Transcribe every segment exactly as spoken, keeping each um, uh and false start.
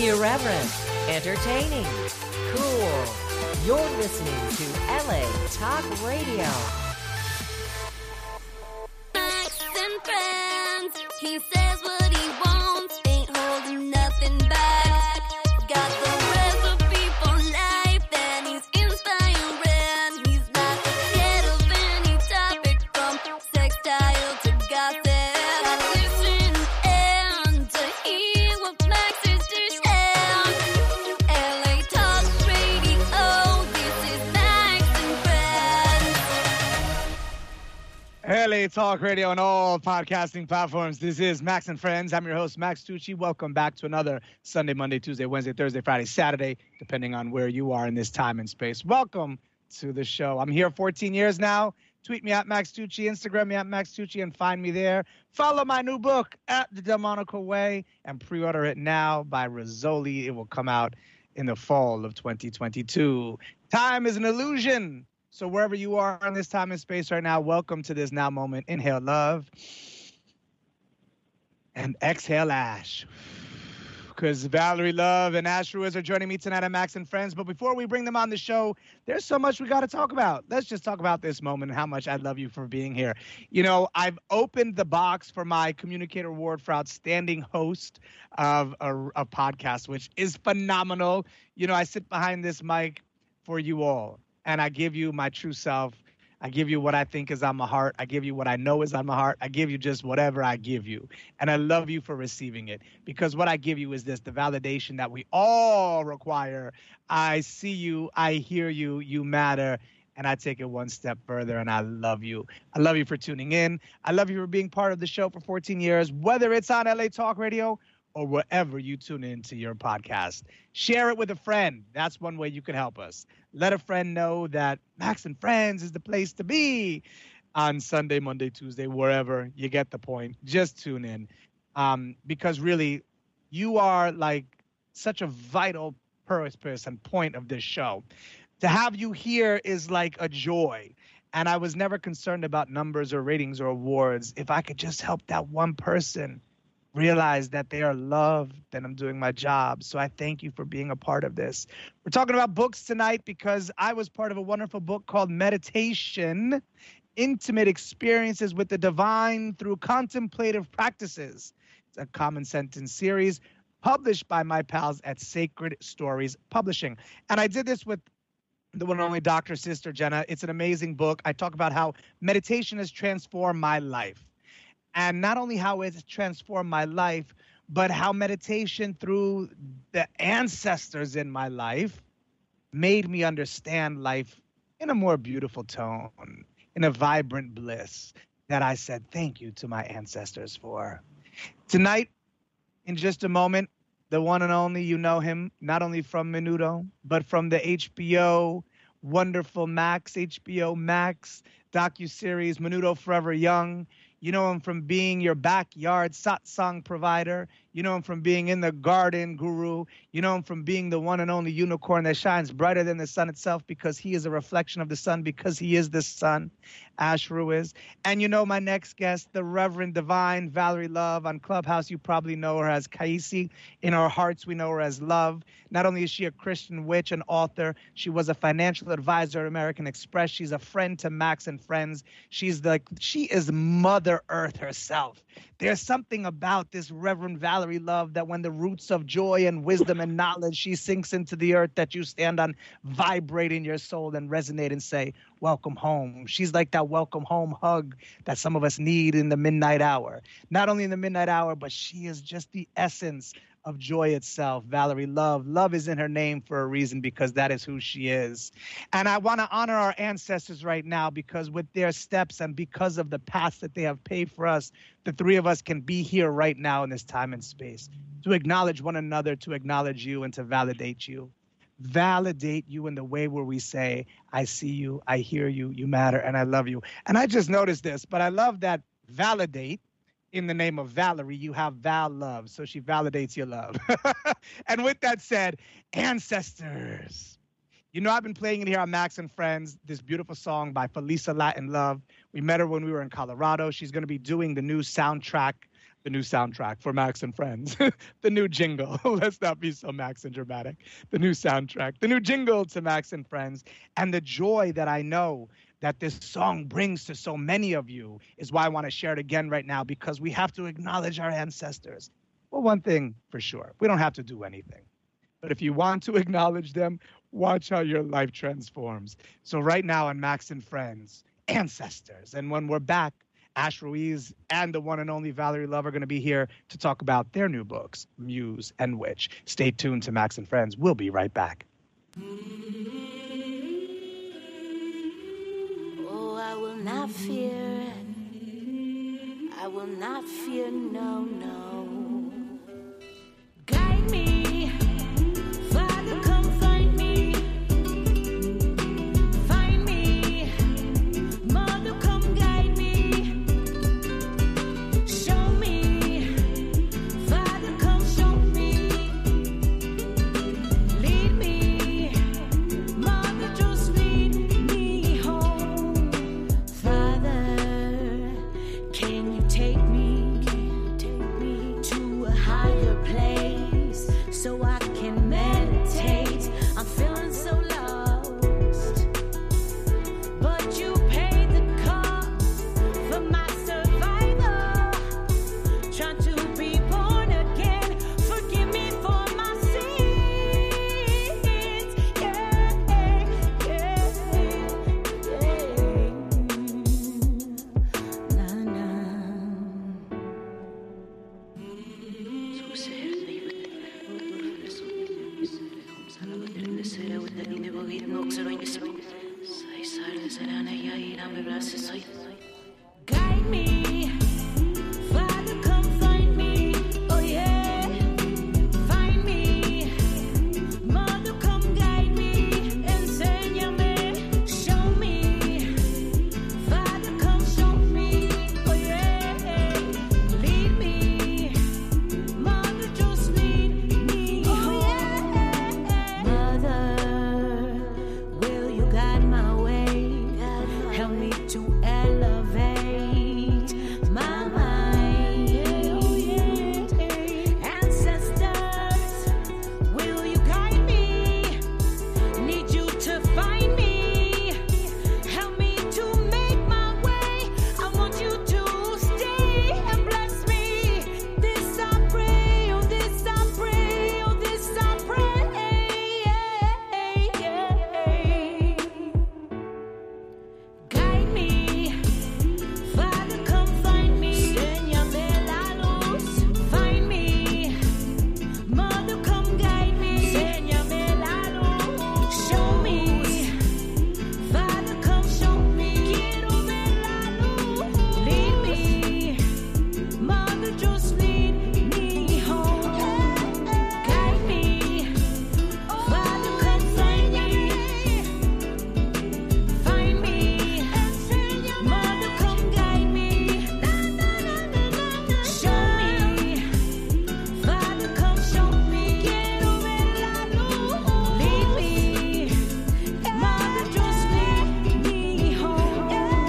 Irreverent, entertaining, cool. You're listening to L A Talk Radio. Max and friends, he says what he wants, ain't holding nothing back. Got the recipe for life, and he's inspiring. He's not scared of any topic, from sextile to gossip. Listen and to hear what Max is to share. L A Talk Radio, this is Max and Friends. L A Talk Radio on all podcasting platforms. This is Max and Friends. I'm your host, Max Tucci. Welcome back to another Sunday, Monday, Tuesday, Wednesday, Thursday, Friday, Saturday, depending on where you are in this time and space. Welcome to the show. I'm here fourteen years now. Tweet me at Max Tucci, Instagram me at Max Tucci, and find me there. Follow my new book, At the Demonical Way, and pre-order it now by Rizzoli. It will come out in the fall of twenty twenty-two. Time is an illusion. So wherever you are in this time and space right now, welcome to this now moment. Inhale love and exhale ash. Because Valerie Love and Ash Ruiz are joining me tonight at Max and Friends. But before we bring them on the show, there's so much we got to talk about. Let's just talk about this moment and how much I love you for being here. You know, I've opened the box for my Communicator Award for Outstanding Host of a, a podcast, which is phenomenal. You know, I sit behind this mic for you all. And I give you my true self. I give you what I think is on my heart. I give you what I know is on my heart. I give you just whatever I give you. And I love you for receiving it. Because what I give you is this, the validation that we all require. I see you. I hear you. You matter. And I take it one step further, and I love you. I love you for tuning in. I love you for being part of the show for fourteen years, whether it's on L A Talk Radio or wherever you tune into your podcast. Share it with a friend. That's one way you can help us. Let a friend know that Max and Friends is the place to be on Sunday, Monday, Tuesday, wherever. You get the point. Just tune in. Um, because really, you are like such a vital purpose and point of this show. To have you here is like a joy. And I was never concerned about numbers or ratings or awards. If I could just help that one person realize that they are loved, then I'm doing my job. So I thank you for being a part of this. We're talking about books tonight because I was part of a wonderful book called Meditation, Intimate Experiences with the Divine Through Contemplative Practices. It's a common sentence series published by my pals at Sacred Stories Publishing. And I did this with the one and only Doctor Sister Jenna. It's an amazing book. I talk about how meditation has transformed my life. And not only how it's transformed my life, but how meditation through the ancestors in my life made me understand life in a more beautiful tone, in a vibrant bliss that I said thank you to my ancestors for. Tonight, in just a moment, the one and only, you know him, not only from Menudo, but from the H B O wonderful Max, H B O Max docuseries, Menudo Forever Young. You know him from being your backyard satsang provider. You know him from being in the garden guru. You know him from being the one and only unicorn that shines brighter than the sun itself because he is a reflection of the sun, because he is the sun, Ash Ruiz. And you know my next guest, the Reverend Divine Valerie Love. On Clubhouse, you probably know her as Kaisi. In our hearts, we know her as Love. Not only is she a Christian witch and author, she was a financial advisor at American Express. She's a friend to Max and Friends. She's like, she is Mother Earth herself. There's something about this Reverend Valerie Love that when the roots of joy and wisdom and knowledge, she sinks into the earth that you stand on, vibrate in your soul and resonate and say, welcome home. She's like that welcome home hug that some of us need in the midnight hour. Not only in the midnight hour, but she is just the essence of joy itself. Valerie Love. Love is in her name for a reason, because that is who she is. And I want to honor our ancestors right now, because with their steps and because of the paths that they have paved for us, the three of us can be here right now in this time and space to acknowledge one another, to acknowledge you, and to validate you. Validate you in the way where we say, I see you, I hear you, you matter, and I love you. And I just noticed this, but I love that validate. In the name of Valerie, you have Val Love, so she validates your love. And with that said, ancestors. You know, I've been playing it here on Max and Friends, this beautiful song by Felisa Latin Love. We met her when we were in Colorado. She's going to be doing the new soundtrack the new soundtrack for Max and Friends, the new jingle. Let's not be so Max and dramatic. The new soundtrack, the new jingle to Max and Friends, and the joy that I know that this song brings to so many of you is why I want to share it again right now, because we have to acknowledge our ancestors. Well, one thing for sure, we don't have to do anything. But if you want to acknowledge them, watch how your life transforms. So right now on Max and Friends, ancestors. And when we're back, Ash Ruiz and the one and only Valerie Love are going to be here to talk about their new books, Muse and Witch. Stay tuned to Max and Friends. We'll be right back. Oh, I will not fear. I will not fear, no, no. Guide me. Father, come find me. Find me. Mother, come guide me. Show me. Father, come show me. Lead me. Mother, just lead me home. Father, can you take me, take me to a higher place so I can meditate? I'm feeling so lost, but you paid the cost for my survival. Trying to be born again, forgive me for my sins. Yeah, yeah, yeah. Na, na. Guide me, Father, come find me. Oh yeah, find me. Mother, come guide me. Enséñame, show me. Father, come show me. Oh yeah, lead me. Mother, just lead me home. Mother, will you guide my way? Help me to elevate my mind. Ancestors, will you guide me? Need you to find me. Help me to make my way. I want you to stay and bless me. This I pray, oh this I pray, oh this I pray. Guide me, Father, come find me. Enséñame la luz. Find me, Mother, come guide me. Enséñame la luz. Show me, Father, come show me. Quiero ver la luz. Lead me, Mother, just lead me home. Guide me, Father, come find me. Find me, Mother, come guide me. Show me, Father, come show me. Quiero ver la luz. Lead me, Mother, just lead me home.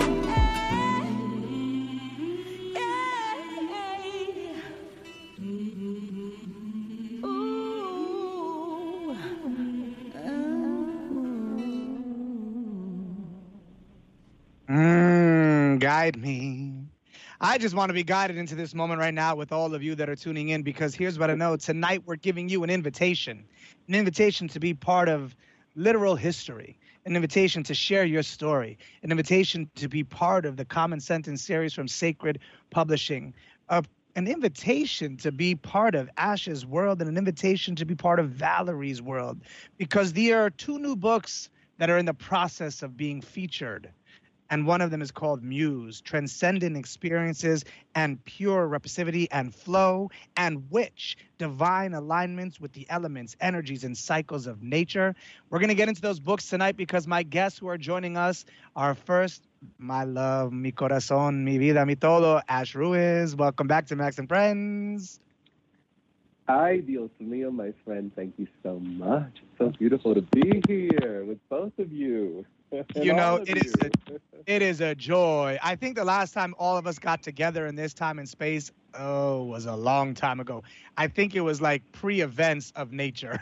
Mm, guide me. I just want to be guided into this moment right now with all of you that are tuning in, because here's what I know. Tonight, we're giving you an invitation, an invitation to be part of literal history, an invitation to share your story, an invitation to be part of the Common Sentence series from Sacred Publishing, a, an invitation to be part of Ash's world, and an invitation to be part of Valerie's world, because there are two new books that are in the process of being featured. And one of them is called Muse, Transcendent Experiences and Pure Repressivity and Flow, and Witch, Divine Alignments with the Elements, Energies, and Cycles of Nature. We're going to get into those books tonight because my guests who are joining us are first, my love, mi corazón, mi vida, mi todo, Ash Ruiz. Welcome back to Max and Friends. Hi, Dios mío, my friend. Thank you so much. It's so beautiful to be here with both of you. You know, it is a, It is a joy. I think the last time all of us got together in this time and space, oh, was a long time ago. I think it was like pre-events of nature.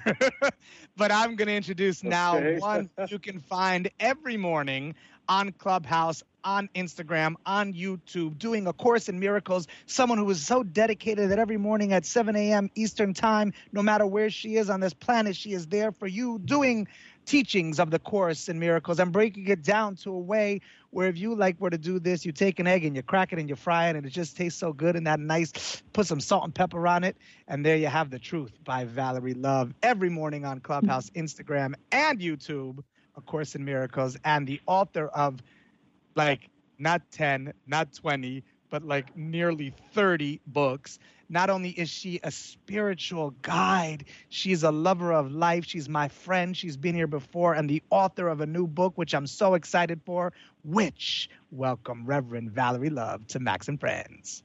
But I'm going to introduce now Okay. one you can find every morning on Clubhouse, on Instagram, on YouTube, doing A Course in Miracles. Someone who is so dedicated that every morning at seven a.m. Eastern Time, no matter where she is on this planet, she is there for you, doing teachings of the Course in Miracles and breaking it down to a way where if you like were to do this, you take an egg and you crack it and you fry it and it just tastes so good and that nice, put some salt and pepper on it. And there you have The Truth by Valerie Love every morning on Clubhouse, Instagram, and YouTube, A Course in Miracles, and the author of like not ten, not twenty, but like nearly thirty books. Not only is she a spiritual guide, she's a lover of life. She's my friend. She's been here before, and the author of a new book, which I'm so excited for, which welcome Reverend Valerie Love to Max and Friends.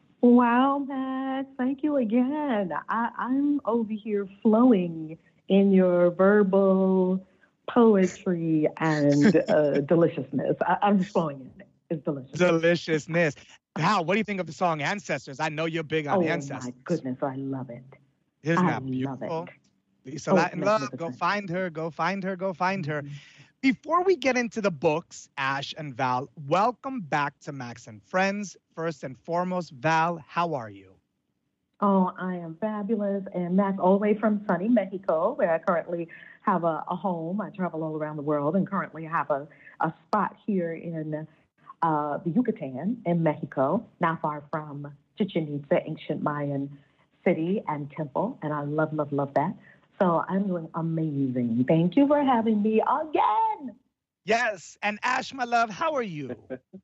Wow, Max. Thank you again. I, I'm over here flowing in your verbal poetry and uh, deliciousness. I, I'm just flowing in it. It's delicious. Deliciousness. Val, what do you think of the song Ancestors? I know you're big on Oh, Ancestors. my goodness. I love it. Isn't I that love beautiful? it. Lisa Oh, Latin Love, go magnificent. find her, go find her, go find her. Mhm. Before we get into the books, Ash and Val, welcome back to Max and Friends. First and foremost, Val, how are you? Oh, I am fabulous. And Max, all the way from sunny Mexico, where I currently have a, a home. I travel all around the world and currently have a, a spot here in uh, the Yucatan in Mexico, not far from Chichen Itza, ancient Mayan city and temple. And I love, love, love that. So I'm doing amazing. Thank you for having me again. Yes, and Ash, my love, how are you?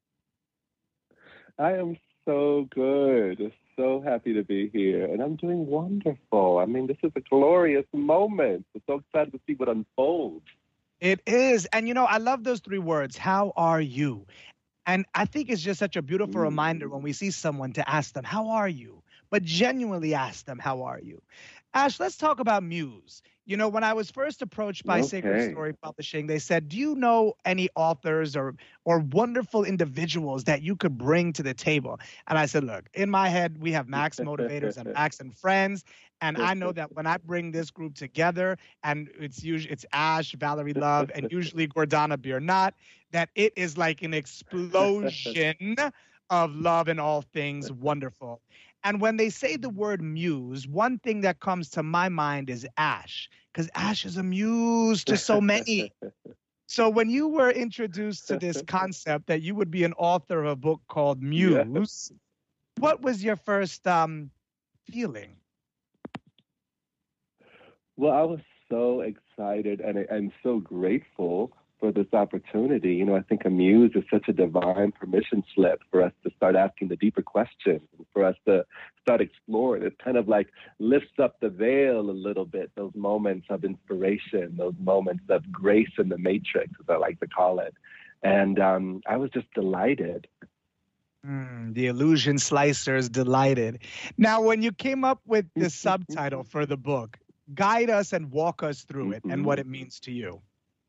I am so good. So happy to be here. And I'm doing wonderful. I mean, this is a glorious moment. I'm so excited to see what unfolds. It is. And, you know, I love those three words. How are you? And I think it's just such a beautiful Mm. reminder when we see someone to ask them, how are you? But genuinely ask them, how are you? Ash, let's talk about Muse. You know, when I was first approached by Sacred Okay. Story Publishing, they said, do you know any authors or or wonderful individuals that you could bring to the table? And I said, look, in my head, we have Max Motivators and Max and Friends. And I know that when I bring this group together, and it's usually it's Ash, Valerie Love, and usually Gordana Biernat, that it is like an explosion of love and all things wonderful. And when they say the word muse, one thing that comes to my mind is Ash, because Ash is a muse to so many. So when you were introduced to this concept that you would be an author of a book called Muse, what was your first um, feeling? Well, I was so excited and and so grateful for this opportunity. You know, I think a muse is such a divine permission slip for us to start asking the deeper questions, for us to start exploring. It kind of like lifts up the veil a little bit, those moments of inspiration, those moments of grace in the matrix, as I like to call it. And um, I was just delighted. Mm, the illusion slicers delighted. Now, when you came up with the subtitle for the book, guide us and walk us through it and what it means to you.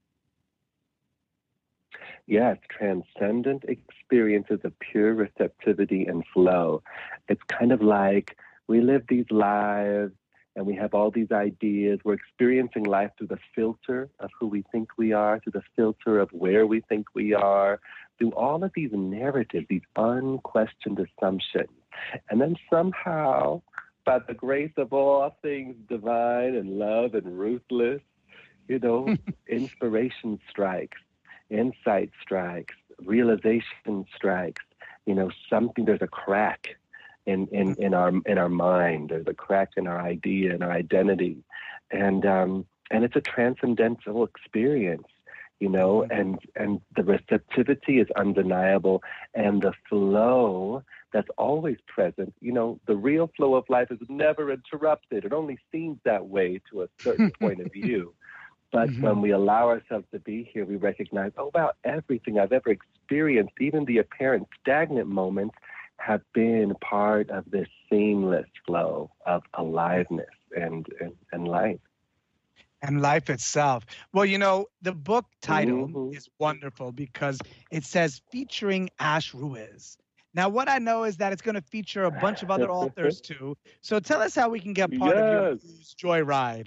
Yes, transcendent experiences of pure receptivity and flow. It's kind of like we live these lives and we have all these ideas. We're experiencing life through the filter of who we think we are, through the filter of where we think we are, through all of these narratives, these unquestioned assumptions. And then somehow, by the grace of all things divine and love and ruthless, you know, inspiration strikes. Insight strikes, realization strikes, you know, something, there's a crack in, in, in our in our mind, there's a crack in our idea and our identity. And um, and it's a transcendental experience, you know, and, and the receptivity is undeniable and the flow that's always present, you know, the real flow of life is never interrupted. It only seems that way to a certain point of view. But mm-hmm. when we allow ourselves to be here, we recognize, oh, wow, everything I've ever experienced, even the apparent stagnant moments, have been part of this seamless flow of aliveness and, and, and life. And life itself. Well, you know, the book title Mhm. is wonderful because it says featuring Ash Ruiz. Now, what I know is that it's going to feature a bunch of other authors too. So tell us how we can get part of your Yes. Muse joyride.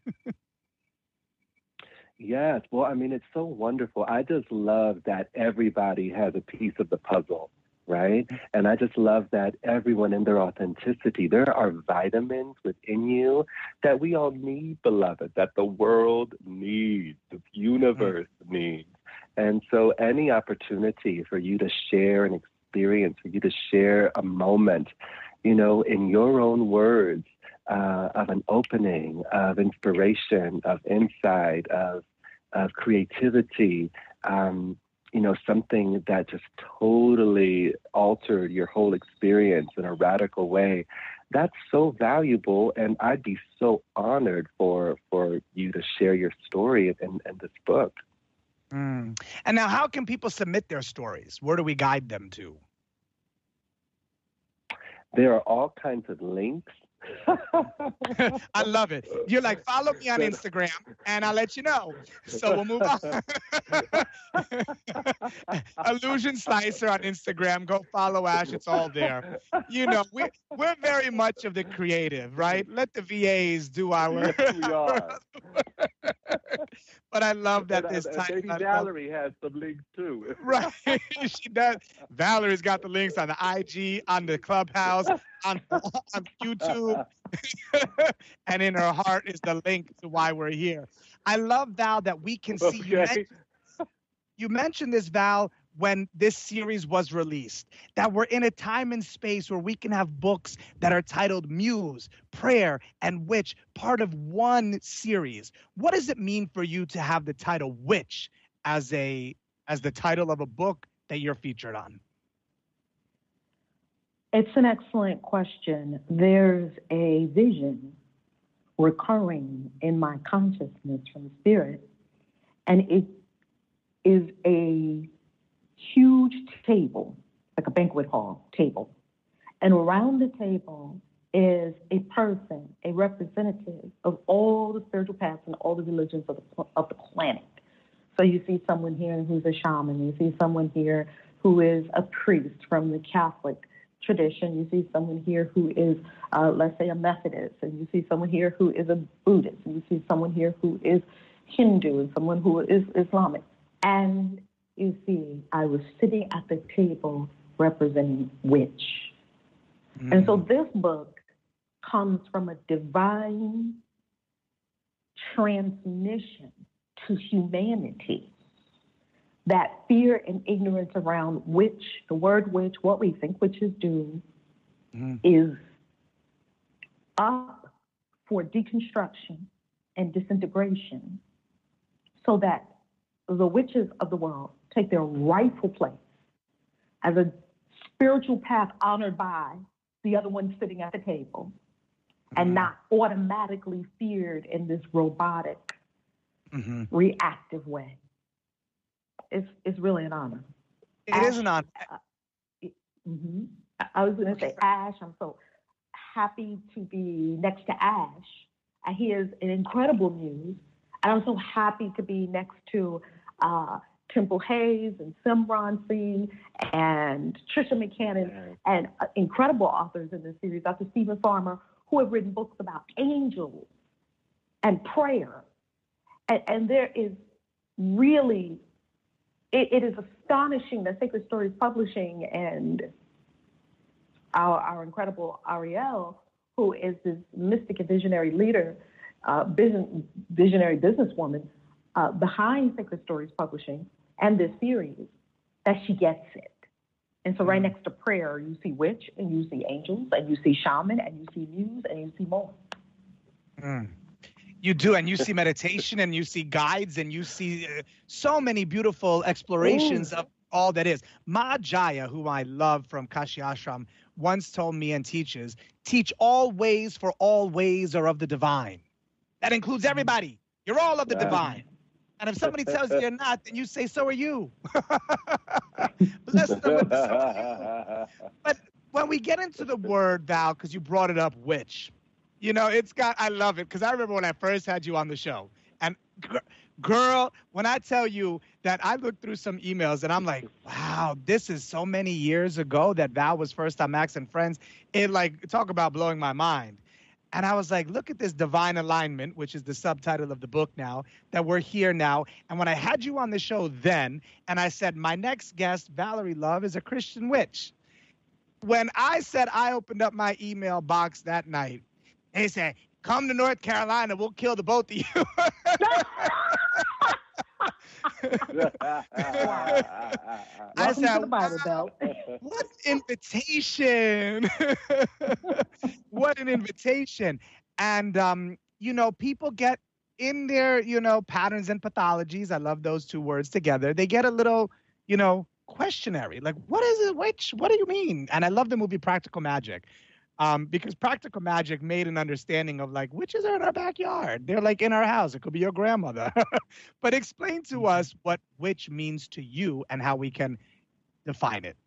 Yes. Well, I mean, it's so wonderful. I just love that everybody has a piece of the puzzle, right? And I just love that everyone in their authenticity, there are vitamins within you that we all need, beloved, that the world needs, the universe needs. And so any opportunity for you to share an experience, for you to share a moment, you know, in your own words, uh, of an opening, of inspiration, of insight, of of creativity, um, you know, something that just totally altered your whole experience in a radical way. That's so valuable, and I'd be so honored for for you to share your story in, in this book. Mm. And now, how can people submit their stories? Where do we guide them to? There are all kinds of links. I love it. You're like, follow me on Instagram, and I'll let you know. So we'll move on. Illusion Slicer on Instagram. Go follow Ash. It's all there. You know, we, we're very much of the creative, right? Let the V As do our... Yes, we are. But I love that and, this and time. Baby Valerie has some links too. Right. She does. Valerie's got the links on the I G, on the Clubhouse, on, on YouTube. And in her heart is the link to why we're here. I love, Val, that we can see you. Okay. Men- you mentioned this, Val, when this series was released, that we're in a time and space where we can have books that are titled Muse, Prayer, and Witch, part of one series. What does it mean for you to have the title Witch as a as the title of a book that you're featured on? It's an excellent question. There's a vision recurring in my consciousness from spirit, and it is a huge table, like a banquet hall table. And around the table is a person, a representative of all the spiritual paths and all the religions of the, of the planet. So you see someone here who's a shaman. You see someone here who is a priest from the Catholic tradition. You see someone here who is, uh, let's say, a Methodist. And you see someone here who is a Buddhist. And you see someone here who is Hindu and someone who is Islamic. And you see, I was sitting at the table representing witch. Mm. And so this book comes from a divine transmission to humanity. That fear and ignorance around witch, the word witch, what we think witches do, mm. is up for deconstruction and disintegration so that the witches of the world take their rightful place as a spiritual path honored by the other one sitting at the table mm-hmm. and not automatically feared in this robotic, mm-hmm. reactive way. It's it's really an honor. It Ash, is an honor. Uh, mm-hmm. I was going to say, Ash, I'm so happy to be next to Ash. Uh, he is an incredible muse. And I'm so happy to be next to uh, Temple Hayes and Simran Singh and Trisha McCannon and uh, incredible authors in this series, Doctor Stephen Farmer, who have written books about angels and prayer. And, and there is really, it, it is astonishing that Sacred Stories Publishing and our, our incredible Ariel, who is this mystic and visionary leader, uh, vision, visionary businesswoman, uh, behind Sacred Stories Publishing and this series, that she gets it. And so right next to prayer, you see witch, and you see angels, and you see shaman, and you see muse, and you see more. Mm. You do, and you see meditation, and you see guides, and you see uh, so many beautiful explorations Ooh. Of all that is. Ma Jaya, who I love from Kashi Ashram, once told me and teaches, teach all ways, for all ways are of the divine. That includes everybody. You're all of the yeah. divine. And if somebody tells you you're not, then you say, so are you. Bless them with the so are you. But when we get into the word, Val, because you brought it up, witch, you know, it's got, I love it, because I remember when I first had you on the show, Girl, when I tell you that I looked through some emails and I'm like, wow, this is so many years ago that Val was first on Max and Friends. It like, talk about blowing my mind. And I was like, look at this divine alignment, which is the subtitle of the book now, that we're here now. And when I had you on the show then, and I said, my next guest, Valerie Love, is a Christian witch. When I said I opened up my email box that night, they said, come to North Carolina, we'll kill the both of you. I said, the Bible wow, Belt. what an invitation. What an invitation. And, um, you know, people get in their, you know, patterns and pathologies. I love those two words together. They get a little, you know, questionary. Like, what is it? Which, what do you mean? And I love the movie Practical Magic. Um, because Practical Magic made an understanding of like, witches are in our backyard. They're like in our house. It could be your grandmother. But explain to us what witch means to you and how we can define it.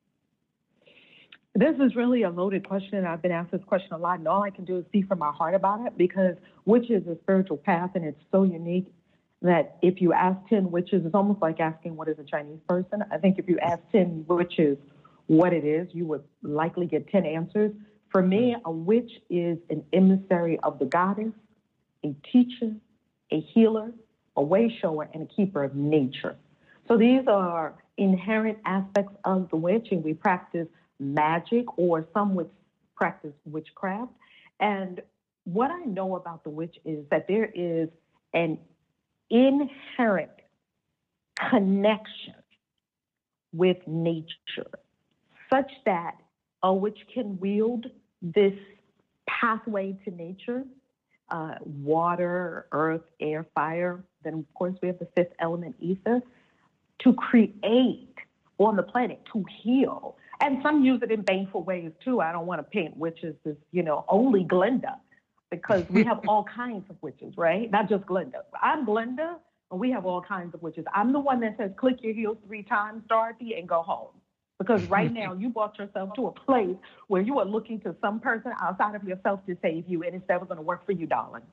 This is really a loaded question. I've been asked this question a lot, and all I can do is speak from my heart about it because witch is a spiritual path, and it's so unique that if you ask ten witches, it's almost like asking what is a Chinese person. I think if you ask ten witches what it is, you would likely get ten answers. For me, a witch is an emissary of the goddess, a teacher, a healer, a way shower, and a keeper of nature. So these are inherent aspects of the witch, and we practice magic, or some would practice witchcraft. And what I know about the witch is that there is an inherent connection with nature, such that a witch can wield this pathway to nature, uh, water, earth, air, fire. Then, of course, we have the fifth element, ether, to create on the planet, to heal. And some use it in baneful ways, too. I don't want to paint witches as, you know, only Glenda, because we have all kinds of witches, right? Not just Glenda. I'm Glenda, and we have all kinds of witches. I'm the one that says, click your heels three times, Dorothy, and go home. Because right now you brought yourself to a place where you are looking to some person outside of yourself to save you, and it's never going to work for you, darling.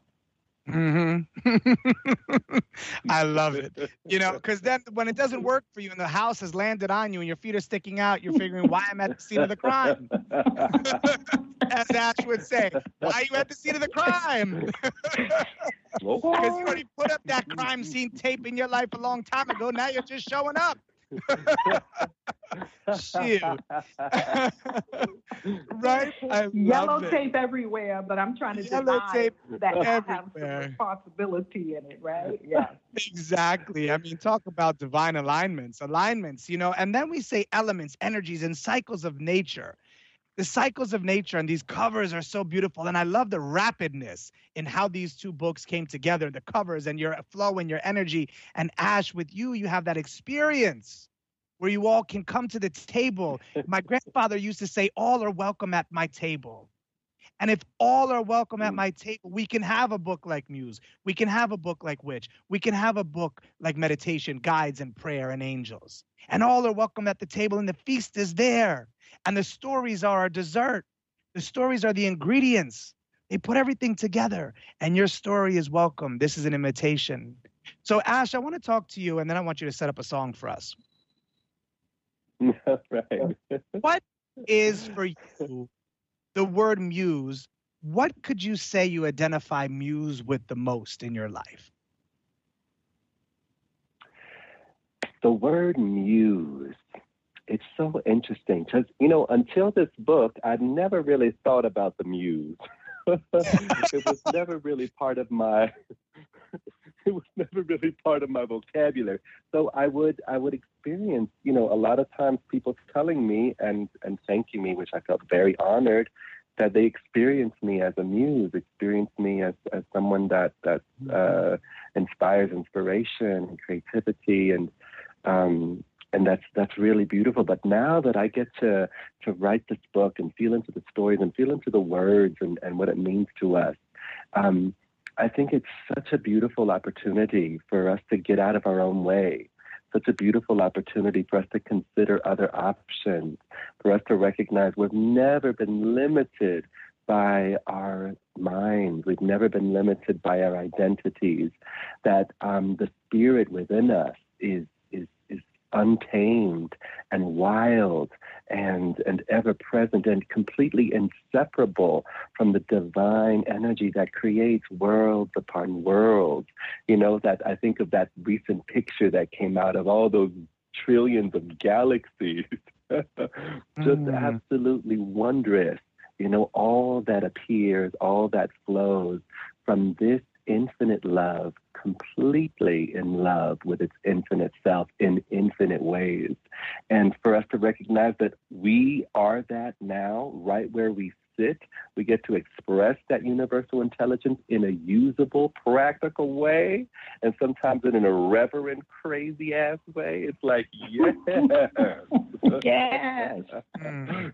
Mm-hmm. I love it. You know, because then when it doesn't work for you and the house has landed on you and your feet are sticking out, you're figuring, why I'm at the scene of the crime. As Ash would say, why are you at the scene of the crime? Because you already put up that crime scene tape in your life a long time ago. Now you're just showing up. Shoot. Right? I Yellow love tape it. everywhere, but I'm trying to Yellow deny tape that I have some everywhere. responsibility in it, right? Yeah. Exactly. I mean, talk about divine alignments, alignments, you know, and then we say elements, energies, and cycles of nature. The cycles of nature and these covers are so beautiful. And I love the rapidness in how these two books came together, the covers and your flow and your energy. And Ash, with you, you have that experience where you all can come to the table. My grandfather used to say, all are welcome at my table. And if all are welcome at my table, we can have a book like Muse. We can have a book like Witch. We can have a book like Meditation, Guides, and Prayer, and Angels. And all are welcome at the table, and the feast is there. And the stories are our dessert. The stories are the ingredients. They put everything together, and your story is welcome. This is an invitation. So, Ash, I want to talk to you, and then I want you to set up a song for us. Right. What is for you the word muse? What could you say you identify muse with the most in your life? The word muse, it's so interesting because, you know, until this book, I'd never really thought about the muse. It was never really part of my it was never really part of my vocabulary. So I would I would experience, you know, a lot of times people telling me and, and thanking me, which I felt very honored, that they experienced me as a muse, experienced me as, as someone that, that uh, inspires inspiration and creativity, and um, and that's that's really beautiful. But now that I get to to write this book and feel into the stories and feel into the words and, and what it means to us, um, I think it's such a beautiful opportunity for us to get out of our own way, such a beautiful opportunity for us to consider other options, for us to recognize we've never been limited by our minds. We've never been limited by our identities. That um, the spirit within us is is is untamed and wild and and ever present and completely inseparable from the divine energy that creates worlds upon worlds. You know, that I think of that recent picture that came out of all those trillions of galaxies. Just mm. absolutely wondrous. You know, all that appears, all that flows from this infinite love, completely in love with its infinite self in infinite ways. And for us to recognize that we are that now, right where we sit, we get to express that universal intelligence in a usable, practical way, and sometimes in an irreverent, crazy-ass way. It's like, yes. Yes. Mm.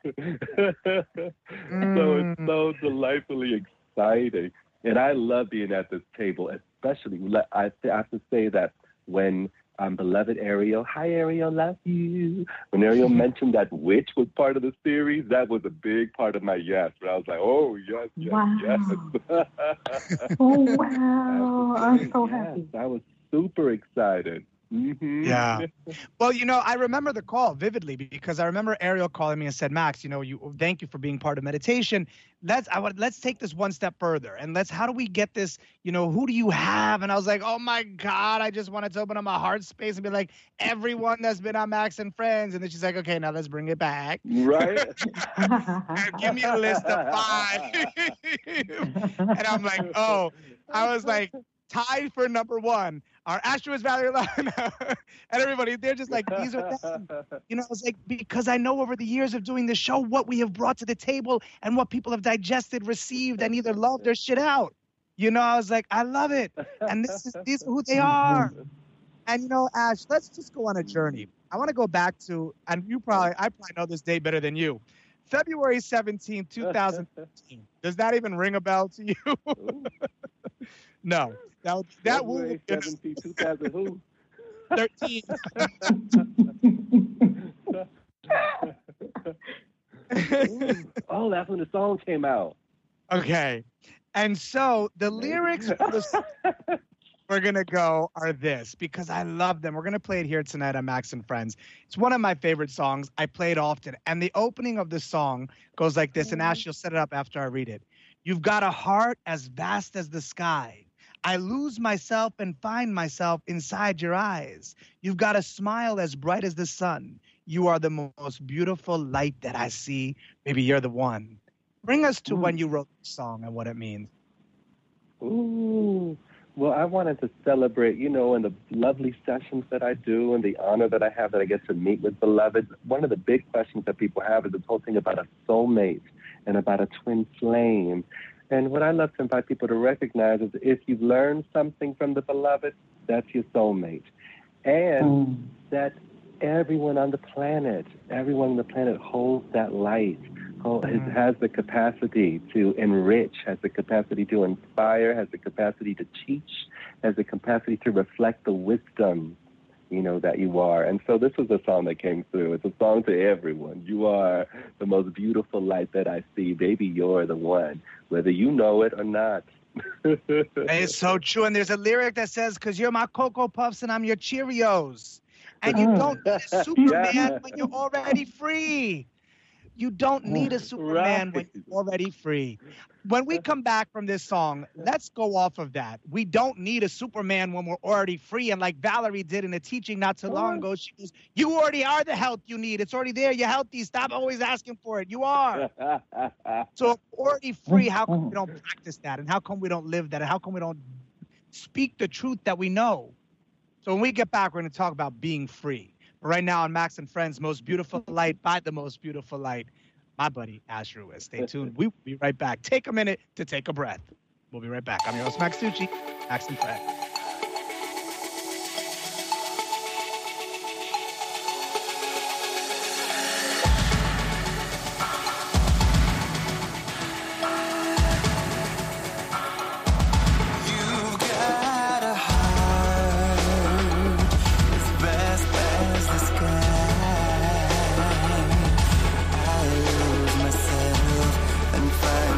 So it's so delightfully exciting. And I love being at this table, especially, I have to say that when um, beloved Ariel, hi Ariel, love you. When Ariel mentioned that Witch was part of the series, that was a big part of my yes. Where I was like, oh, yes, yes, wow. yes. Oh, wow. I'm so yes, happy. I was super excited. Mm-hmm. Yeah. Well, you know, I remember the call vividly because I remember Ariel calling me and said, Max, you know, you thank you for being part of meditation. Let's I would let's take this one step further and let's how do we get this, you know, who do you have? And I was like, oh my God, I just wanted to open up my heart space and be like, everyone that's been on Max and Friends. And then she's like, okay, now let's bring it back. Right. Give me a list of five. And I'm like, oh, I was like, tied for number one. Our Astro is Valerie Love and everybody, they're just like, these are them. You know, it's like, because I know over the years of doing the show what we have brought to the table and what people have digested, received, and either loved or shit out. You know, I was like, I love it. And this is these are who they are. And, you know, Ash, let's just go on a journey. I want to go back to, and you probably, I probably know this day better than you. February seventeenth, two thousand fifteen. Does that even ring a bell to you? No. That that February seventeenth, two thousand who? thirteen. Oh, that's when the song came out. Okay. And so the lyrics for the we're going to go are this because I love them. We're going to play it here tonight on Max and Friends. It's one of my favorite songs. I play it often. And the opening of the song goes like this. And Ash, you'll set it up after I read it. You've got a heart as vast as the sky. I lose myself and find myself inside your eyes. You've got a smile as bright as the sun. You are the most beautiful light that I see. Maybe you're the one. Bring us to Ooh. When you wrote the song and what it means. Ooh. Well, I wanted to celebrate, you know, in the lovely sessions that I do and the honor that I have that I get to meet with beloveds. One of the big questions that people have is this whole thing about a soulmate and about a twin flame. And what I love to invite people to recognize is if you've learned something from the beloved, that's your soulmate. And mm. that everyone on the planet, everyone on the planet holds that light, holds, mm. has the capacity to enrich, has the capacity to inspire, has the capacity to teach, has the capacity to reflect the wisdom, you know, that you are. And so this was a song that came through. It's a song to everyone. You are the most beautiful light that I see. Baby, you're the one, whether you know it or not. It's so true. And there's a lyric that says, because you're my Cocoa Puffs and I'm your Cheerios. And you don't need a Superman yeah. when you're already free. You don't need a Superman right. when you're already free. When we come back from this song, let's go off of that. We don't need a Superman when we're already free. And like Valerie did in a teaching not too long ago, she goes, you already are the health you need. It's already there. You're healthy. Stop always asking for it. You are. So if we're already free, how come we don't practice that? And how come we don't live that? And how come we don't speak the truth that we know? So when we get back, we're going to talk about being free. But right now on Max and Friends, Most Beautiful Light by the Most Beautiful Light, my buddy, Ash Ruiz. Stay tuned. We'll be right back. Take a minute to take a breath. We'll be right back. I'm your host, Max Tucci, Max and Friends. Find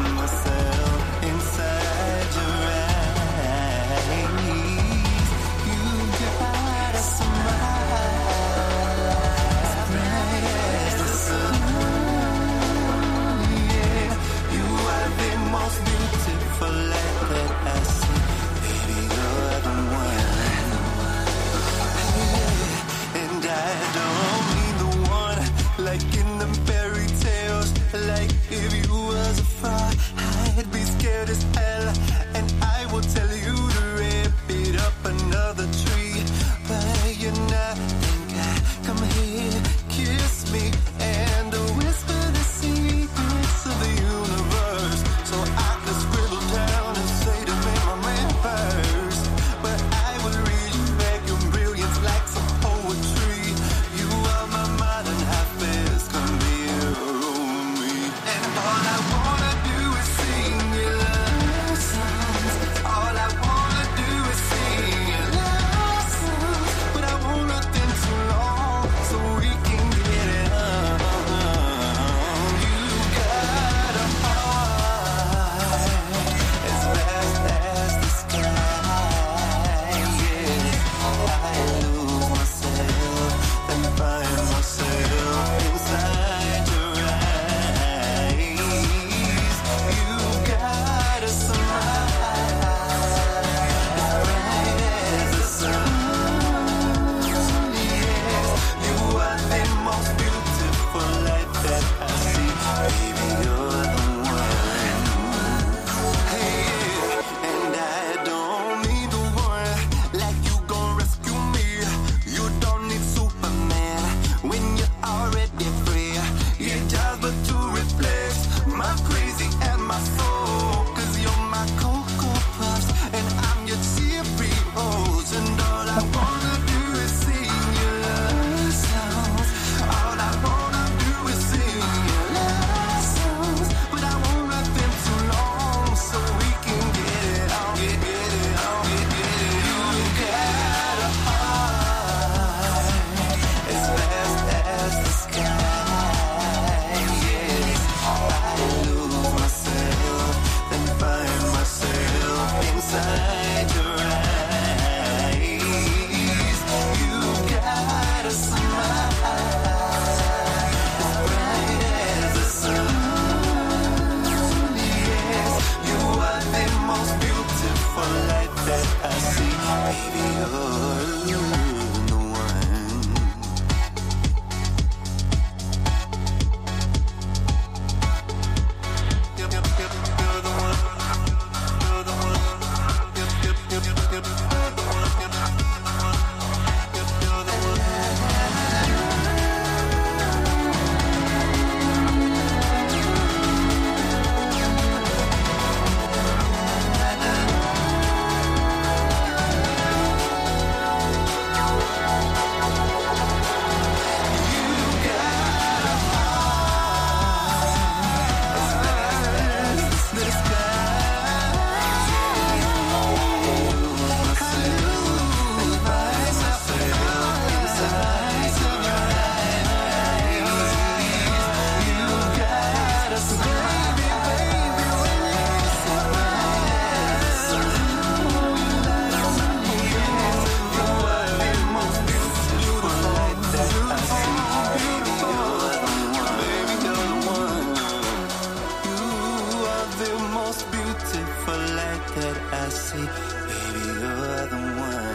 I see. Baby, you're the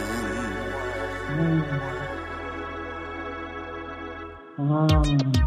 one. Mm.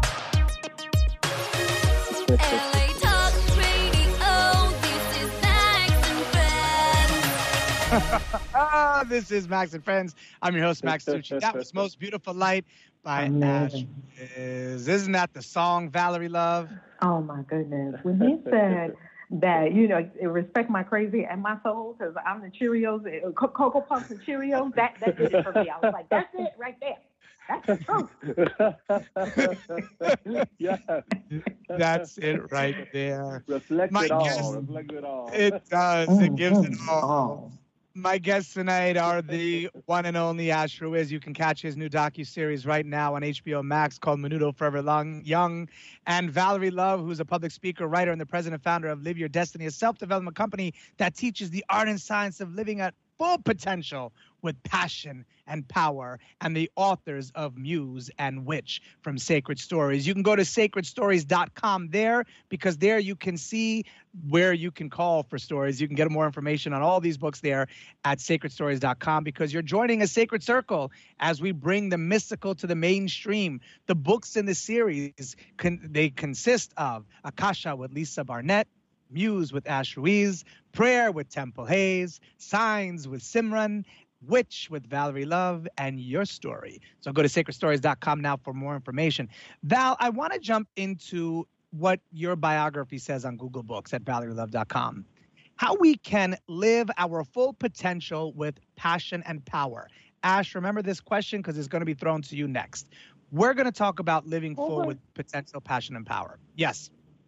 L A Talk Radio, this is Max and Friends. Ah, this is Max and Friends. I'm your host, Max Tucci. That was Most Beautiful Light by Amazing. Ash. Is, isn't that the song, Valerie Love? Oh my goodness. When he said that, you know, respect my crazy and my soul, because I'm the Cheerios, uh, Co- Cocoa Puffs and Cheerios, that, that did it for me. I was like, that's it right there. That's the truth. Yeah. That's it right there. Reflect My it all. guess- Reflect it all. It does. It gives it Mhm. all. Oh. My guests tonight are the one and only Ash Ruiz. You can catch his new docuseries right now on H B O Max called Menudo Forever Long, Young. And Valerie Love, who's a public speaker, writer, and the president and founder of Live Your Destiny, a self-development company that teaches the art and science of living at full potential with passion and power, and the authors of Muse and Witch from Sacred Stories. You can go to sacred stories dot com there, because there you can see where you can call for stories. You can get more information on all these books there at sacred stories dot com, because you're joining a sacred circle as we bring the mystical to the mainstream. The books in the series, con- they consist of Akasha with Lisa Barnett, Muse with Ash Ruiz, Prayer with Temple Hayes, Signs with Simran, Witch with Valerie Love, and Your Story. So go to sacred stories dot com now for more information. Val, I want to jump into what your biography says on Google Books at valerie love dot com. How we can live our full potential with passion and power. Ash, remember this question because it's going to be thrown to you next. We're going to talk about living full Okay. with potential, passion, and power. Yes.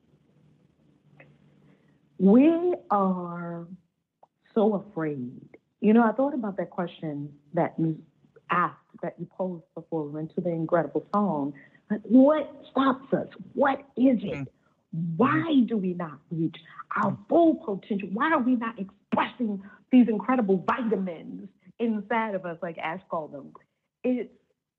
We are so afraid. You know, I thought about that question that you asked, that you posed before we went to the incredible song. Like, what stops us? What is it? Why do we not reach our full potential? Why are we not expressing these incredible vitamins inside of us, like Ash called them? It's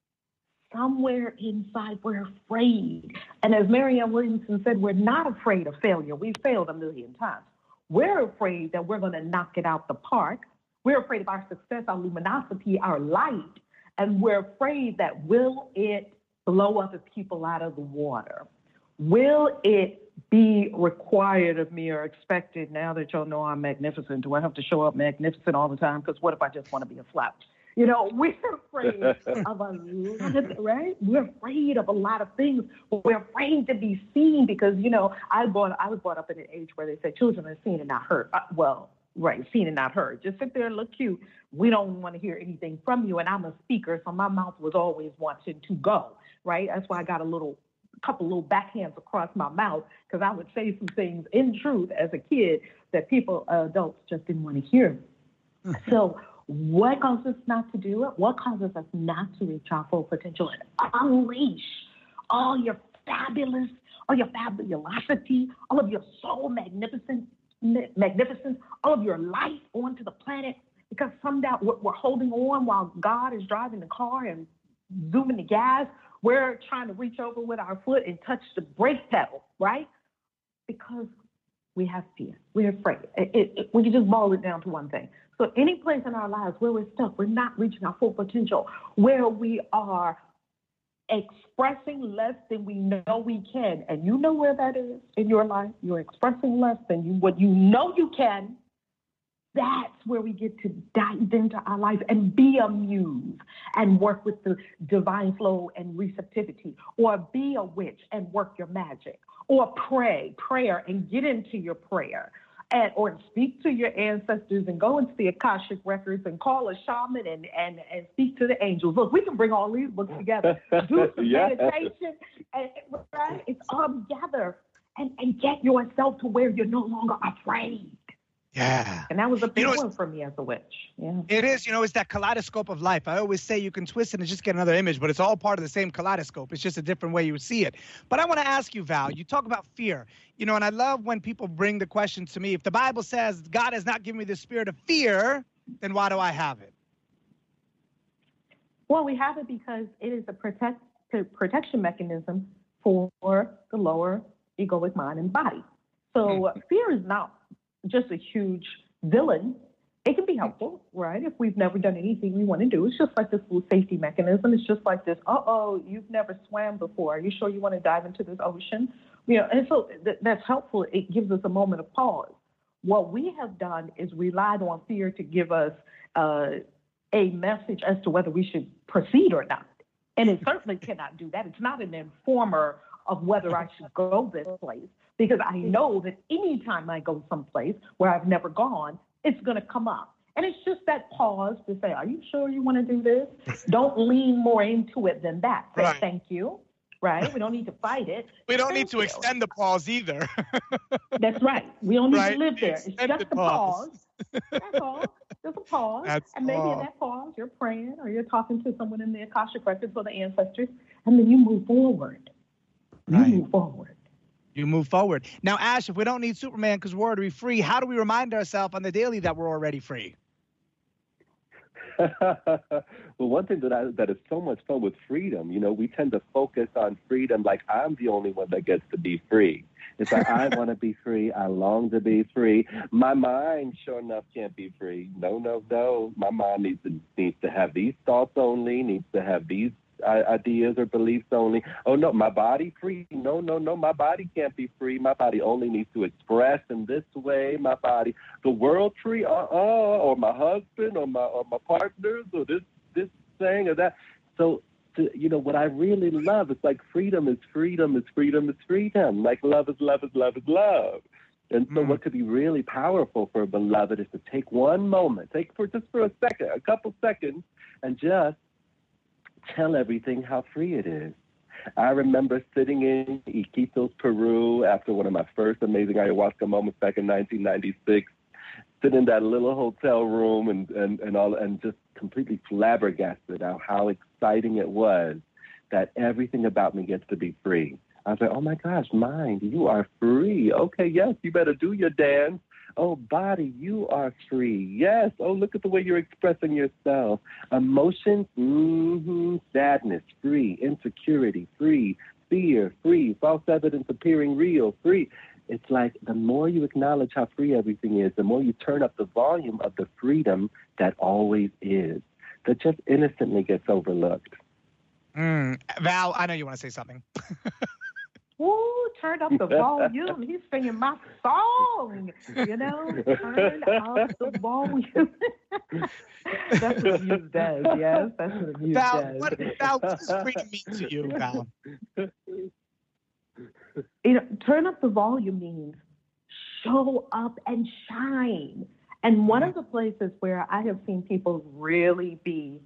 somewhere inside we're afraid. And as Marianne Williamson said, we're not afraid of failure. We've failed a million times. We're afraid that we're going to knock it out the park. We're afraid of our success, our luminosity, our light. And we're afraid that will it blow other people out of the water? Will it be required of me or expected now that y'all know I'm magnificent? Do I have to show up magnificent all the time? Because what if I just want to be a slouch? You know, we're afraid of a lot, right? We're afraid of a lot of things. We're afraid to be seen because, you know, I, brought, I was brought up in an age where they said children are seen and not heard. Uh, well, right, seen and not heard. Just sit there and look cute. We don't want to hear anything from you. And I'm a speaker, so my mouth was always wanting to go, right? That's why I got a little couple little backhands across my mouth, because I would say some things in truth as a kid that people, uh, adults, just didn't want to hear. So what causes us not to do it? What causes us not to reach our full potential and unleash all your fabulous, all your fabulosity, all of your soul magnificent, magnificence, all of your life onto the planet? Because somehow we're holding on while God is driving the car and zooming the gas. We're trying to reach over with our foot and touch the brake pedal, right? Because we have fear. We're afraid. It, it, it, we can just boil it down to one thing. So any place in our lives where we're stuck, we're not reaching our full potential, where we are expressing less than we know we can, and you know where that is in your life, you're expressing less than you what you know you can, that's where we get to dive into our life and be a muse and work with the divine flow and receptivity, or be a witch and work your magic, or pray, prayer and get into your prayer, and or speak to your ancestors and go into the Akashic records and call a shaman and, and, and speak to the angels. Look, we can bring all these books together, do some Yeah. meditation, and, right? It's all together, and, and get yourself to where you're no longer afraid. Yeah. And that was a big You know, one for me as a witch. Yeah. It is, you know, it's that kaleidoscope of life. I always say you can twist it and just get another image, but it's all part of the same kaleidoscope. It's just a different way you see it. But I want to ask you, Val, you talk about fear, you know, and I love when people bring the question to me, if the Bible says God has not given me the spirit of fear, then why do I have it? Well, we have it because it is a protect, protection mechanism for the lower egoic mind and body. So fear is not just a huge villain. it can be helpful, right? If we've never done anything we want to do, it's just like this little safety mechanism. It's just like this, uh-oh, you've never swam before. Are you sure you want to dive into this ocean? You know, and so th- that's helpful. It gives us a moment of pause. What we have done is relied on fear to give us uh, a message as to whether we should proceed or not. And it certainly cannot do that. It's not an informer of whether I should go this place, because I know that anytime I go someplace where I've never gone, it's going to come up. And it's just that pause to say, are you sure you want to do this? Don't lean more into it than that. Say, Right. thank you. Right? We don't need to fight it. We don't Thank need to you. extend the pause either. That's right. We don't need Right. to live there. It's Extended just a pause. pause. That's all. Just a pause. That's and maybe all. in that pause, you're praying or you're talking to someone in the Akashic Records or the ancestors, and then you move forward. You Right. move forward. You move forward. Now, Ash, if we don't need Superman because we're already free, how do we remind ourselves on the daily that we're already free? Well, one thing that I, that is so much fun with freedom, you know, we tend to focus on freedom like I'm the only one that gets to be free. It's like I want to be free. I long to be free. My mind, sure enough, can't be free. No, no, no. My mind needs to needs to have these thoughts only. Needs to have these uh, ideas or beliefs only. Oh no, my body free. No, no, no. My body can't be free. My body only needs to express in this way. My body, the world free. Uh, uh or my husband, or my or my partners, or this this thing or that. So. To, you know, what I really love, it's like freedom is freedom is freedom is freedom. Like love is love is love is love. And so Mm. what could be really powerful for a beloved is to take one moment, take for just for a second, a couple seconds, and just tell everything how free it is. I remember sitting in Iquitos, Peru, after one of my first amazing ayahuasca moments back in nineteen ninety-six, sitting in that little hotel room and, and, and all, and just completely flabbergasted at how exciting it was that everything about me gets to be free. I was like, oh my gosh, mind, you are free. Okay, yes, you better do your dance. Oh, body, you are free. Yes. Oh, look at the way you're expressing yourself. Emotions, mm-hmm. Sadness, free. Insecurity, free. Fear, free. False evidence appearing real, free. It's like the more you acknowledge how free everything is, the more you turn up the volume of the freedom that always is, that just innocently gets overlooked. Mm. Val, I know you want to say something. Ooh, turn up the volume. He's singing my song. You know, turn up the volume. That's what the muse does, yes. That's what the muse Val, does. what, Val, what does freedom mean to you, Val? You know, turn up the volume means show up and shine. And one of the places where I have seen people really be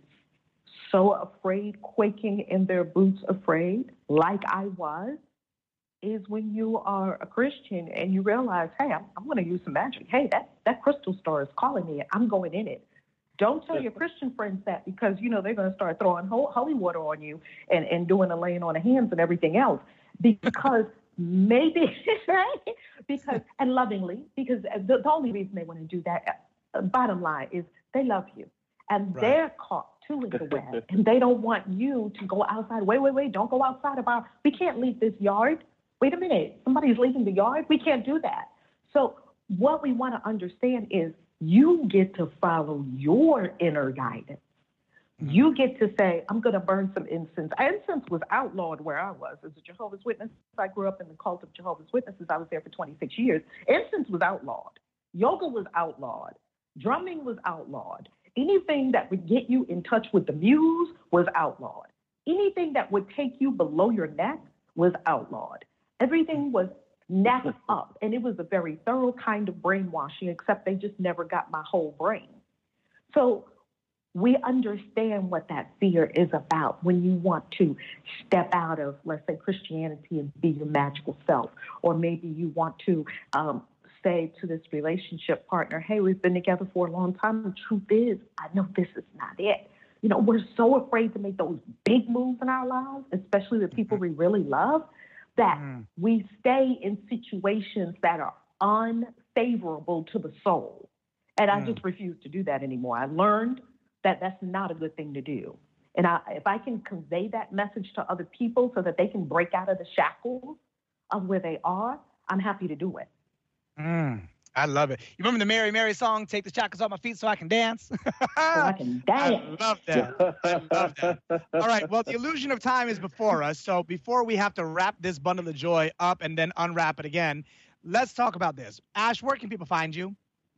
so afraid, quaking in their boots, afraid, like I was, is when you are a Christian and you realize, hey, I'm, I'm going to use some magic. Hey, that, that crystal star is calling me. I'm going in it. Don't tell your Christian friends that, because, you know, they're going to start throwing ho- holy water on you and, and doing the laying on of hands and everything else. Because maybe, right? Because, and lovingly, because the, the only reason they want to do that, uh, bottom line, is they love you. And Right. they're caught too in the web. And they don't want you to go outside. Wait, wait, wait, don't go outside of our, we can't leave this yard. Wait a minute, somebody's leaving the yard. We can't do that. So what we want to understand is you get to follow your inner guidance. You get to say, I'm going to burn some incense. Incense was outlawed where I was as a Jehovah's Witness. I grew up in the cult of Jehovah's Witnesses. I was there for twenty-six years. Incense was outlawed. Yoga was outlawed. Drumming was outlawed. Anything that would get you in touch with the muse was outlawed. Anything that would take you below your neck was outlawed. Everything was neck up, and it was a very thorough kind of brainwashing, except they just never got my whole brain. So we understand what that fear is about when you want to step out of, let's say, Christianity and be your magical self, or maybe you want to um, say to this relationship partner, hey, we've been together for a long time. The truth is, I know this is not it. You know, we're so afraid to make those big moves in our lives, especially with people we really love, that Mm. we stay in situations that are unfavorable to the soul. And I Mm. just refuse to do that anymore. I learned that that's not a good thing to do. And I, if I can convey that message to other people so that they can break out of the shackles of where they are, I'm happy to do it. Mm. I love it. You remember the Mary Mary song, Take the Shackles Off My Feet So I Can Dance? So I can dance. I love that. I love that. All right, well, the illusion of time is before us. So before we have to wrap this bundle of joy up and then unwrap it again, let's talk about this. Ash, where can people find you?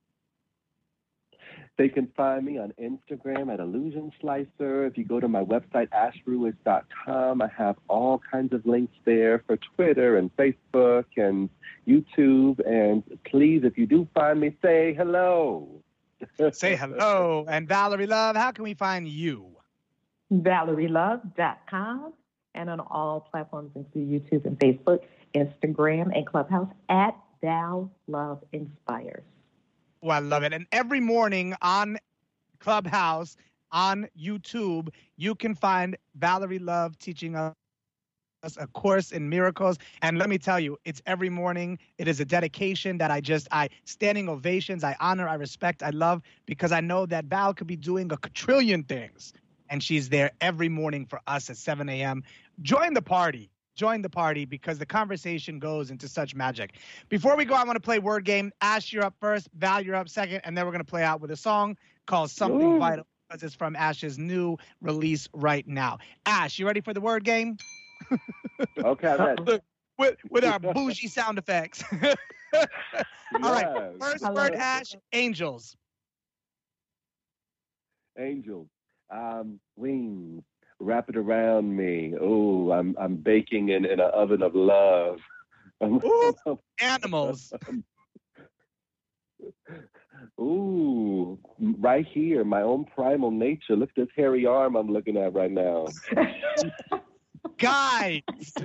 They can find me on Instagram at Illusion Slicer. If you go to my website, ash ruiz dot com, I have all kinds of links there for Twitter and Facebook and YouTube. And please, if you do find me, say hello. Say hello. And Valerie Love, how can we find you? Valerie Love dot com and on all platforms, including YouTube and Facebook, Instagram, and Clubhouse at Val Love Inspires. Oh, I love it. And every morning on Clubhouse, on YouTube, you can find Valerie Love teaching us a course in miracles. And let me tell you, it's every morning. It is a dedication that I just, I, standing ovations, I honor, I respect, I love, because I know that Val could be doing a quadrillion things. And she's there every morning for us at seven a.m. Join the party. Join the party because the conversation goes into such magic. Before we go, I want to play word game. Ash, you're up first. Val, you're up second. And then we're going to play out with a song called Something Ooh. Vital because it's from Ash's new release right now. Ash, you ready for the word game? Okay, I'm ready. Look, with, with our bougie sound effects. All right. Yes. First I love word, it. Ash, angels. Angels, um, wings, wrap it around me. Oh, I'm I'm baking in, in an oven of love. Ooh, animals. Ooh, right here, my own primal nature. Look at this hairy arm I'm looking at right now. Guides.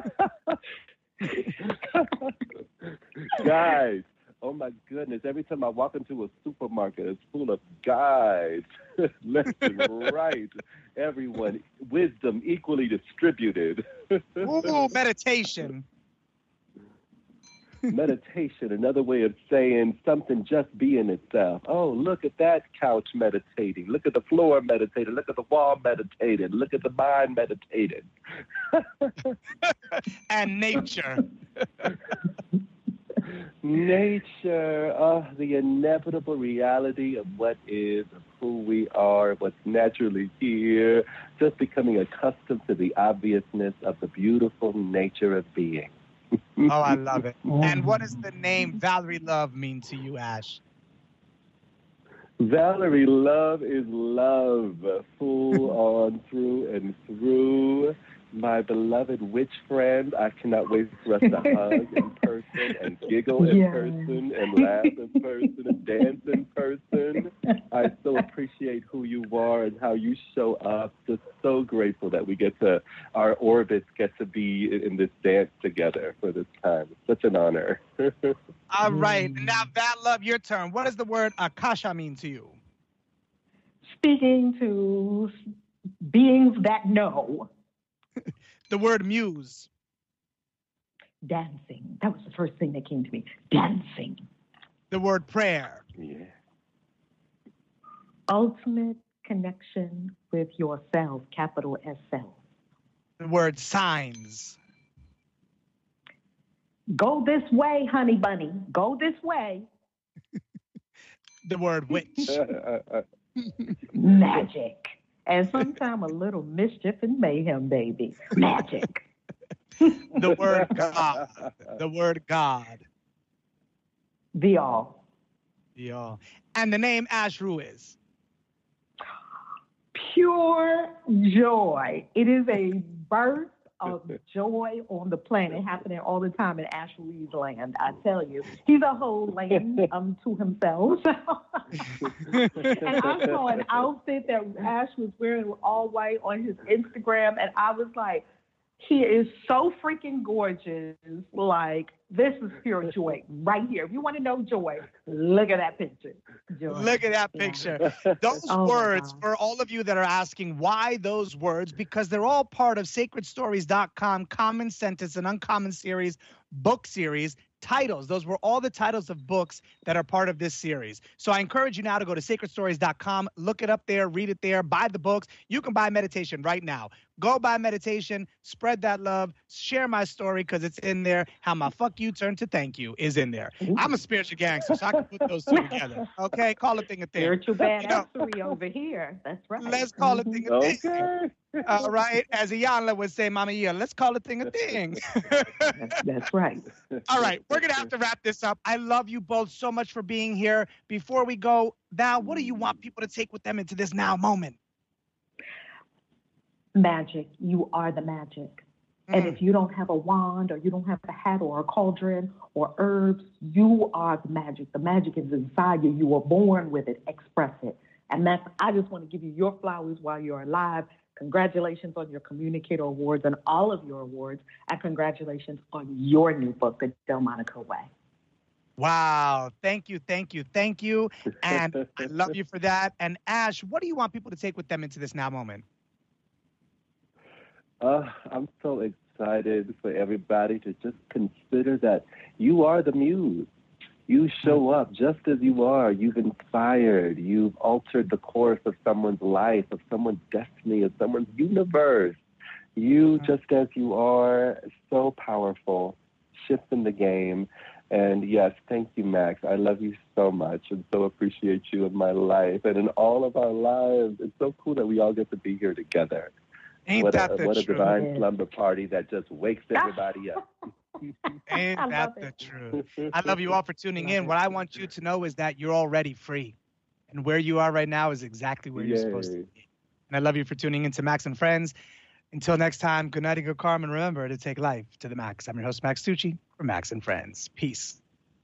Guys, oh my goodness. Every time I walk into a supermarket, it's full of guides. Left and right. Everyone, wisdom equally distributed. Ooh, meditation. Meditation, another way of saying something just being itself. Oh, look at that couch meditating. Look at the floor meditating. Look at the wall meditating. Look at the mind meditating. And nature. Nature, oh, the inevitable reality of what is, of who we are, what's naturally here, just becoming accustomed to the obviousness of the beautiful nature of being. Oh, I love it. And what does the name Valerie Love mean to you, Ash? Valerie Love is love, full on through and through. My beloved witch friend, I cannot wait for us to hug in person and giggle in Yeah. person and laugh in person and dance in person. I so appreciate who you are and how you show up. Just so grateful that we get to, our orbits get to be in, in this dance together for this time. It's such an honor. All right. Now, Val Love, your turn. What does the word Akasha mean to you? Speaking to beings that know. The word muse. Dancing. That was the first thing that came to me. Dancing. The word prayer. Yeah. Ultimate connection with yourself, capital S L. The word signs. Go this way, honey bunny. Go this way. The word witch. Magic. And sometimes a little mischief and mayhem, baby. Magic. The word God. The word God. The all. Yeah. And the name Ash Ruiz. Pure joy. It is a burst of joy on the planet happening all the time in Ash Ruiz land. I tell you, he's a whole land um, to himself. And I saw an outfit that Ash was wearing all white on his Instagram, and I was like, he is so freaking gorgeous. Like, this is pure joy right here. If you want to know joy, look at that picture. Joy. Look at that Yeah. picture. Those Oh, my words, God. for all of you that are asking why those words, because they're all part of sacred stories dot com, Common Sentence and Uncommon Series, book series, titles. Those were all the titles of books that are part of this series. So I encourage you now to go to sacred stories dot com, look it up there, read it there, buy the books. You can buy meditation right now. Go buy meditation, spread that love, share my story because it's in there, how my fuck fuck you turned to thank you is in there. I'm a spiritual gangster, so I can put those two together. Okay, call a thing a thing. Spiritual You know, badassery over here. That's right. let's call a thing a thing. Okay. All right, as Iyanla would say, Mama Ia, let's call a thing a thing. That's, that's right. All right, we're going to have to wrap this up. I love you both so much for being here. Before we go, Val, what do you want people to take with them into this now moment? Magic. You are the magic. And Mm. if you don't have a wand or you don't have a hat or a cauldron or herbs, you are the magic. The magic is inside you. You were born with it. Express it. And Max, I just want to give you your flowers while you're alive. Congratulations on your Communicator Awards and all of your awards. And congratulations on your new book, The Delmonico Way. Wow. Thank you, thank you, thank you. And I love you for that. And Ash, what do you want people to take with them into this now moment? Uh, I'm so excited for everybody to just consider that you are the muse. You show up just as you are. You've inspired. You've altered the course of someone's life, of someone's destiny, of someone's universe. You, just as you are, so powerful, shifting the game. And yes, thank you, Max. I love you so much and so appreciate you in my life and in all of our lives. It's so cool that we all get to be here together. Ain't what that a, the what a truth? divine slumber party that just wakes everybody up. Ain't I that love the it. truth? I love you all for tuning in. What I want you to know is that you're already free. And where you are right now is exactly where you're supposed to Yay. be. And I love you for tuning in to Max and Friends. Until next time, good night and good karma. And remember to take life to the max. I'm your host, Max Tucci, for Max and Friends. Peace.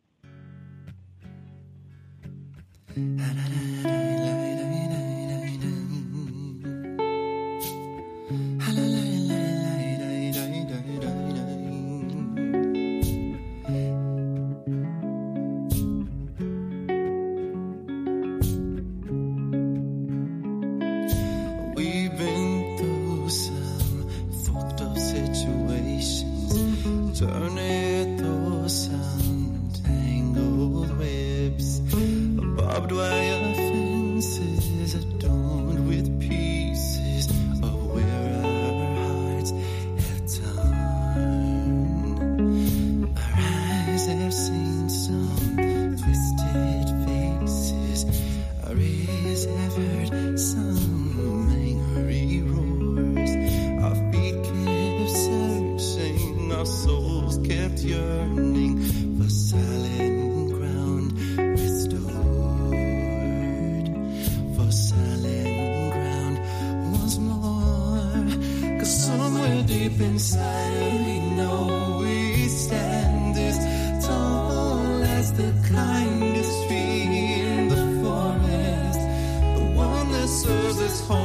We've been through some fucked up situations, tornadoes, some tangled webs, barbed wire fences adorned with pieces of where our hearts have torn. Our eyes have seen some twisted faces, our ears have heard some angry roars. Our feet kept searching, our souls kept yearning for silent ground restored, for silent ground once more. 'Cause somewhere deep inside we know we stand as tall as the kindest tree in the forest, the one that serves as home.